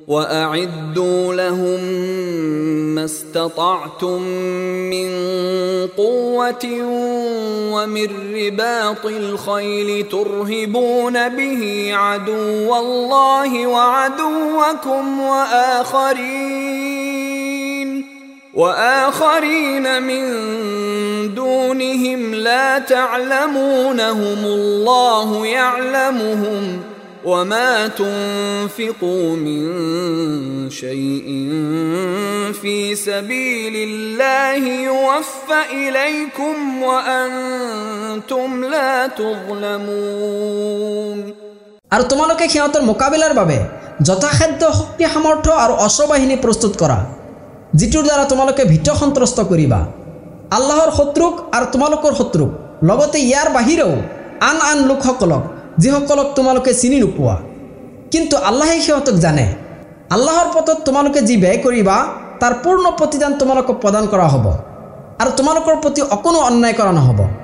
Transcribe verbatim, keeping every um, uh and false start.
وأعدوا لهم ما استطعتم من قوة ومن رباط الخيل ترهبون به عدو الله وعدوكم وآخرين وآخرين من دونهم لا تعلمونهم الله يعلمهم وما تنفقوا من شيء في سبيل الله يوفى إليكم وأنتم لا تظلمون। আর তোমালোকে সিহঁতৰ মোকাবিলাৰ বাবে যথাসাধ্য শক্তি সামৰ্থ্য আৰু অশ্ববাহিনী প্ৰস্তুত কৰা, যিটোৰ দ্বাৰা তোমালোকে ভীত সন্ত্ৰস্ত কৰিবা আল্লাহৰ শত্ৰুক আৰু তোমালোকৰ শত্ৰুক, লগতে ইয়াৰ বাহিৰেও আন আন লোকসকলক যিসকলক তোমালোকে চিনি নোপোৱা, কিন্তু আল্লাহে সিহঁতক জানে। আল্লাহৰ পথত তোমালোকে যি ব্যয় কৰিবা তাৰ পূৰ্ণ প্ৰতিদান তোমালোকক প্ৰদান কৰা হ'ব আৰু তোমালোকৰ প্ৰতি অকণো অন্যায় কৰা নহ'ব।